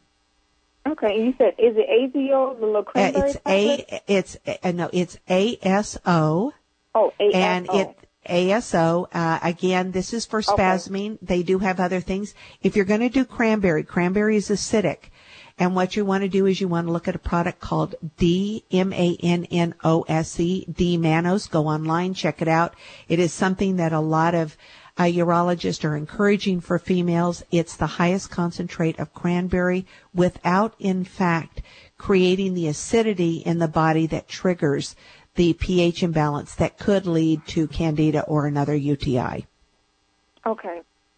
Okay, and you said, is it A Z O, the little cranberry? Uh, it's A, it's uh, no, it's A S O. Oh, A S O. And it A S O. Uh, again, this is for spasming. Okay. They do have other things. If you're going to do cranberry, cranberry is acidic, And what you want to do is you want to look at a product called D, M A N N O S E, D-Manos. Go online, check it out. It is something that a lot of uh, urologists are encouraging for females. It's the highest concentrate of cranberry without, in fact, creating the acidity in the body that triggers the pH imbalance that could lead to candida or another U T I. Okay.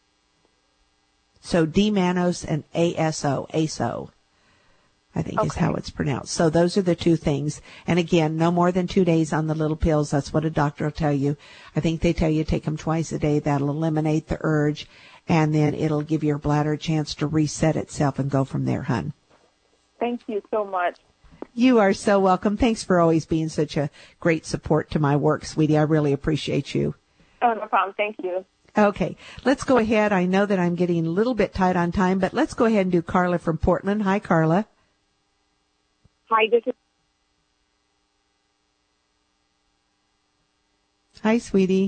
So D-Manos and A S O, A S O. I think Okay. is how it's pronounced. So those are the two things. And again, no more than two days on the little pills. That's what a doctor will tell you. I think they tell you take them twice a day. That'll eliminate the urge. And then it'll give your bladder a chance to reset itself and go from there, hon. Thank you so much. You are so welcome. Thanks for always being such a great support to my work, sweetie. I really appreciate you. Oh, no problem. Thank you. Okay, let's go ahead. I know that I'm getting a little bit tight on time, but let's go ahead and do Carla from Portland. Hi, Carla. Hi, this is. Hi, sweetie.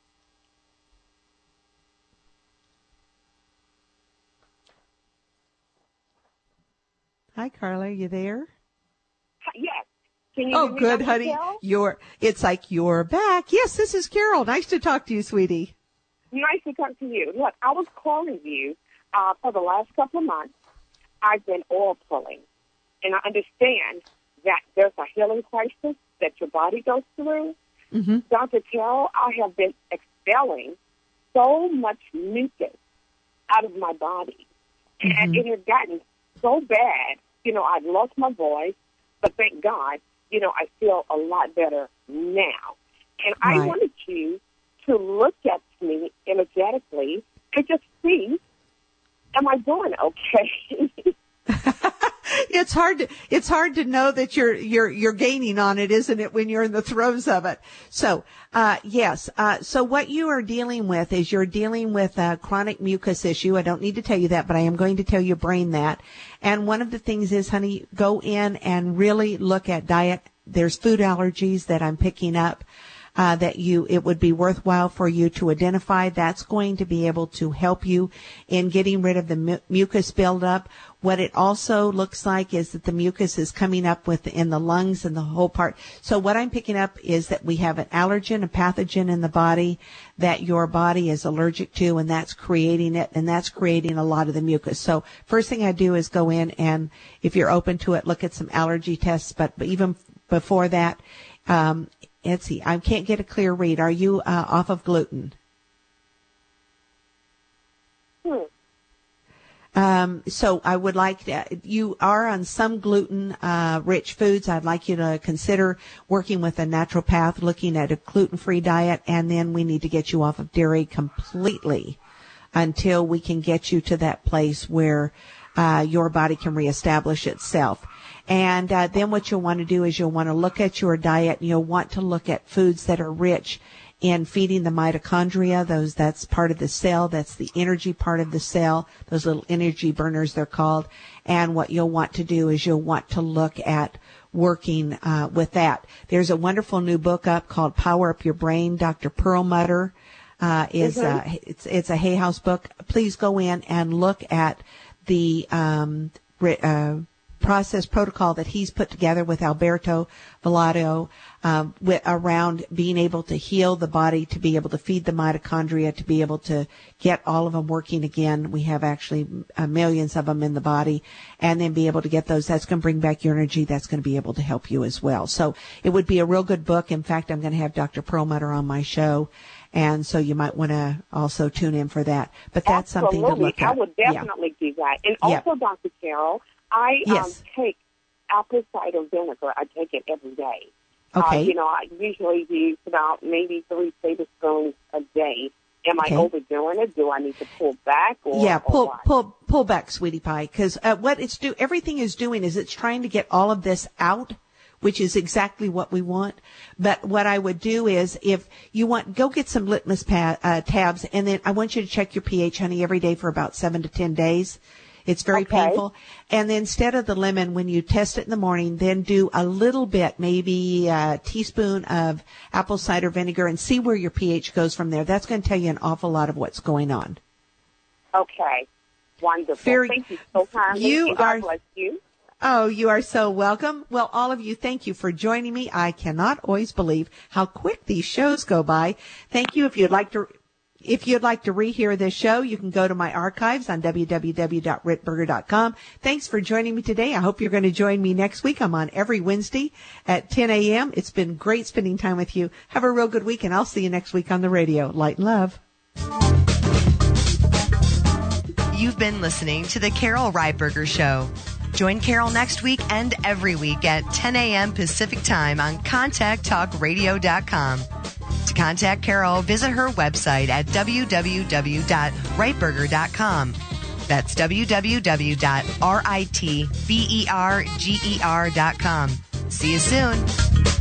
Hi, Carla. Are you there? Yes. Can you Oh, hear me good, now, honey. Michelle? You're. It's like you're back. Yes, this is Carol. Nice to talk to you, sweetie. Nice to talk to you. Look, I was calling you uh, for the last couple of months. I've been oil pulling, and I understand that there's a healing crisis that your body goes through. Mm-hmm. Doctor Carol, I have been expelling so much mucus out of my body, and Mm-hmm. it has gotten so bad. You know, I've lost my voice, but thank God, you know, I feel a lot better now. And I Right. wanted you to look at me energetically and just see, am I doing okay? It's hard to, it's hard to know that you're, you're, you're gaining on it, isn't it, when you're in the throes of it? So, uh, yes, uh, so what you are dealing with is you're dealing with a chronic mucus issue. I don't need to tell you that, but I am going to tell your brain that. And one of the things is, honey, go in and really look at diet. There's food allergies that I'm picking up. Uh, that you, it would be worthwhile for you to identify. That's going to be able to help you in getting rid of the mu- mucus buildup. What it also looks like is that the mucus is coming up within the lungs and the whole part. So what I'm picking up is that we have an allergen, a pathogen in the body that your body is allergic to, and that's creating it, and that's creating a lot of the mucus. So first thing I do is go in and, if you're open to it, look at some allergy tests. But, but even before that, um, let's see, I can't get a clear read. Are you uh, off of gluten? Hmm. Um, so I would like to, you are on some gluten uh, rich foods. I'd like you to consider working with a naturopath, looking at a gluten-free diet, and then we need to get you off of dairy completely until we can get you to that place where uh, your body can reestablish itself. And uh, then what you'll want to do is you'll want to look at your diet, and you'll want to look at foods that are rich in feeding the mitochondria. Those, that's part of the cell. That's the energy part of the cell. Those little energy burners, they're called. And what you'll want to do is you'll want to look at working uh, with that. There's a wonderful new book up called Power Up Your Brain. Doctor Perlmutter uh, is Mm-hmm. uh, it's it's a Hay House book. Please go in and look at the um, uh, process protocol that he's put together with Alberto Villado um, with, around being able to heal the body, to be able to feed the mitochondria, to be able to get all of them working again. We have actually uh, millions of them in the body, and then be able to get those. That's going to bring back your energy. That's going to be able to help you as well. So it would be a real good book. In fact, I'm going to have Doctor Perlmutter on my show, and so you might want to also tune in for that. But that's Absolutely. something to look at. I would definitely do that. And Yeah. also, Doctor Carol, I Yes. um, take apple cider vinegar. I take it every day. Okay. Uh, you know, I usually use about maybe three tablespoons a day. Am Okay. I overdoing it? Do I need to pull back? Or, Yeah, or pull, what? pull, pull back, sweetie pie, because uh, what it's do, everything is doing is it's trying to get all of this out, which is exactly what we want. But what I would do is, if you want, go get some litmus pa- uh, tabs, and then I want you to check your pH, honey, every day for about seven to ten days. It's very Okay. painful. And then instead of the lemon, when you test it in the morning, then do a little bit, maybe a teaspoon of apple cider vinegar, and see where your pH goes from there. That's going to tell you an awful lot of what's going on. Okay. Wonderful. Very, Thank you so kindly. You and God are, bless you. Oh, you are so welcome. Well, all of you, thank you for joining me. I cannot always believe how quick these shows go by. Thank you. If you'd like to, if you'd like to rehear this show, you can go to my archives on w w w dot ritberger dot com. Thanks for joining me today. I hope you're going to join me next week. I'm on every Wednesday at ten a.m. It's been great spending time with you. Have a real good week, and I'll see you next week on the radio. Light and love. You've been listening to The Carol Reitberger Show. Join Carol next week and every week at ten a.m. Pacific Time on contact talk radio dot com. To contact Carol, visit her website at w w w dot reitberger dot com. That's w w w dot ritberger dot com. See you soon.